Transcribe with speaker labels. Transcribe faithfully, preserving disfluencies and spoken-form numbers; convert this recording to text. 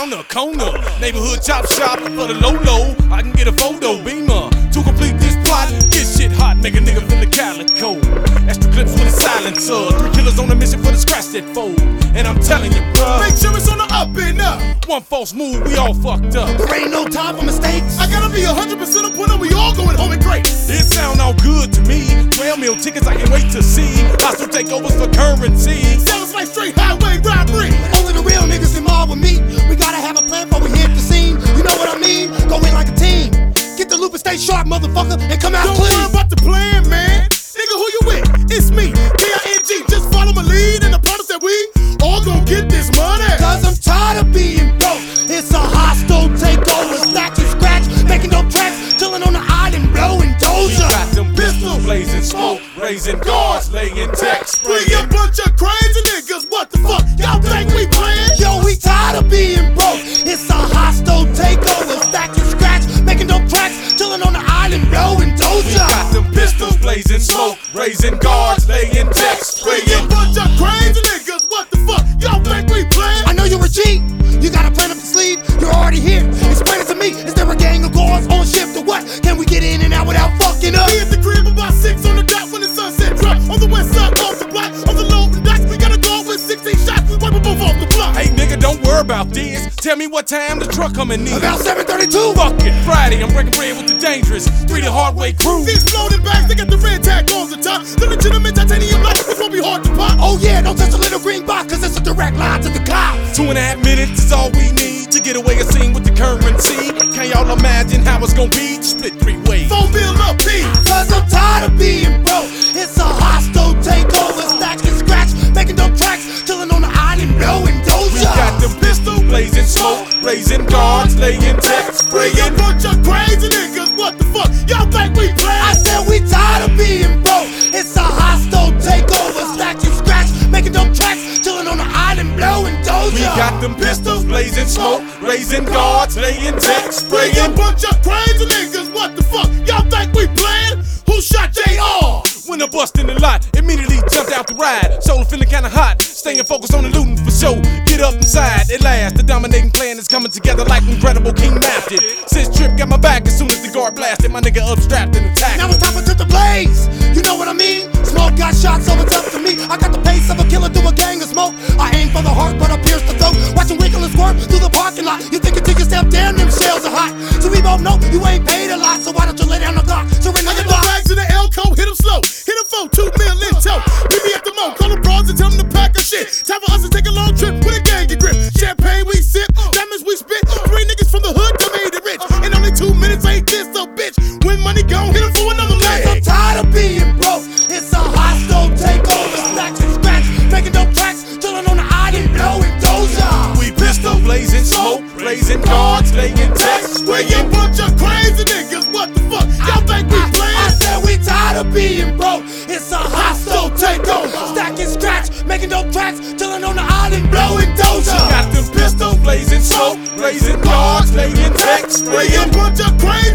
Speaker 1: around the corner. Neighborhood chop shop for the low low. I can get a photo beamer to complete this plot. Get shit hot, make a nigga feel the calico. Extra clips with a silencer. Three killers on a mission for the scratch that fold. And I'm telling you, bruh,
Speaker 2: make sure it's on the up and up.
Speaker 1: One false move, we all fucked up.
Speaker 3: There ain't no time for mistakes.
Speaker 2: I gotta be a hundred percent up when we all going home in grace.
Speaker 1: It sound all good to me. twelve mil tickets I can wait to see. Hostile takeovers for currency.
Speaker 2: Sounds like straight highway robbery.
Speaker 3: Only the real niggas can mob with me. We gotta have a plan before we hit the scene. You know what I mean? Go in like a team. Get the loop and stay sharp, motherfucker, and come out
Speaker 2: Don't
Speaker 3: clean.
Speaker 2: worry about the plan, man. Nigga, who you with? It's me, D I N G. Just follow my lead and the promise that we all gon' get this money.
Speaker 3: Cause I'm tired of being broke. It's a hostile takeover. Stack and scratch, making dope tracks, chilling on the island, blowing
Speaker 1: We
Speaker 3: doja.
Speaker 1: got them pistols blazing smoke, raising guards, laying text,
Speaker 2: We
Speaker 1: spraying.
Speaker 2: a bunch of crazy niggas. What the fuck? Y'all think we playing?
Speaker 3: Yo, we tired of being broke. It's a hostile takeover. Stack and scratch, making dope tracks, chilling on the island, blowing
Speaker 1: We
Speaker 3: doja.
Speaker 1: got them pistols blazing smoke, raising guards, laying text,
Speaker 2: We a
Speaker 1: spraying.
Speaker 2: bunch of crazy niggas. What the fuck? Y'all think we playing?
Speaker 3: I know you're a G. You got a plan up your sleeve. You're already here. Explain it to me. Is there a gang of guards on shift or what? Can we get in and out without fucking up?
Speaker 2: We at the crib about six on the dot when the sunset drop. On the west side off the block, on the loading docks, we gotta go with sixteen shots. Wipe them both off the block.
Speaker 1: Hey nigga, don't worry about this. Tell me what time the truck coming in.
Speaker 3: About seven thirty-two.
Speaker 1: Fuck it, Friday, I'm breaking bread with the dangerous. Three the hard way crew.
Speaker 2: These floating bags, they got the red tag on the top. The legitimate titanium light, this won't be hard to pop.
Speaker 3: Oh yeah, don't touch the little green box, cause it's a direct line to the cops.
Speaker 1: Two and a half minutes is all we need to get away a scene with the currency. Can y'all imagine how it's gonna be? Split three ways.
Speaker 2: Phone bill up, P.
Speaker 3: Cause I'm tired of being broke. It's a hostile takeover. Stack and scratch, making dope tracks, chilling on the island, blowing
Speaker 1: We got
Speaker 3: doja.
Speaker 1: them pistols blazing smoke, raising guards, laying text,
Speaker 2: We a
Speaker 1: spraying.
Speaker 2: bunch of crazy niggas. What the fuck? Y'all think we
Speaker 3: I
Speaker 2: playing?
Speaker 3: said we tired of being broke. It's a hostile takeover. Stack and scratch, making dope tracks, chilling on the island, blowing doja.
Speaker 1: We got them pistols blazing smoke, raising guards, laying text,
Speaker 2: We a
Speaker 1: spraying.
Speaker 2: bunch of crazy niggas. What the fuck? Y'all think we playing? Who shot J R?
Speaker 1: When I bust in the lot, immediately jumped out the ride. Soul feeling kinda hot, staying focused on the looting for show. Get up inside, at last, the dominating plan is coming together like Incredible King mapped it. Since Trip got my back, as soon as the guard blasted, my nigga up strapped and attacked.
Speaker 3: Now it's time to the blaze. You know what I mean? Smoke got shot, so it's up to me. I got the pace of a killer through a gang of smoke. I aim for the heart, but I pierce the throat. Watch him wiggle and squirt through the parking lot. You think you take a step, damn, them shells are hot. So we both know you ain't paid a lot, so why don't you lay down the Glock? Surrender
Speaker 2: I
Speaker 3: your
Speaker 2: get my
Speaker 3: Glock.
Speaker 2: bags in the Elco, hit him slow. Hit him for two mil in tow. Meet me at the mall, call the bros and tell them to pack a shit. Time for us to take a long trip with a gang of grip. Champagne we sip, diamonds we spit. Three niggas from the hood that made it rich. In only two minutes, ain't this so bitch. When money gone, hit him for another
Speaker 3: Cause I'm
Speaker 2: leg.
Speaker 3: tired of being broke. It's a hostile takeover. Stack and scratch, making dope tracks, chilling on the island, blowing doja.
Speaker 1: We pistol blazing smoke, blazing guards, laying text,
Speaker 2: We a
Speaker 1: spraying.
Speaker 2: bunch of crazy niggas. What the fuck? Y'all think we
Speaker 3: I
Speaker 2: playing?
Speaker 3: said we tired of being broke. It's a hostile takeover. Stack and scratch, making dope tracks, chilling on the island, blowing doja.
Speaker 1: Got them pistols blazing smoke, raising guards, laying text,
Speaker 2: We a
Speaker 1: spraying.
Speaker 2: bunch of crazy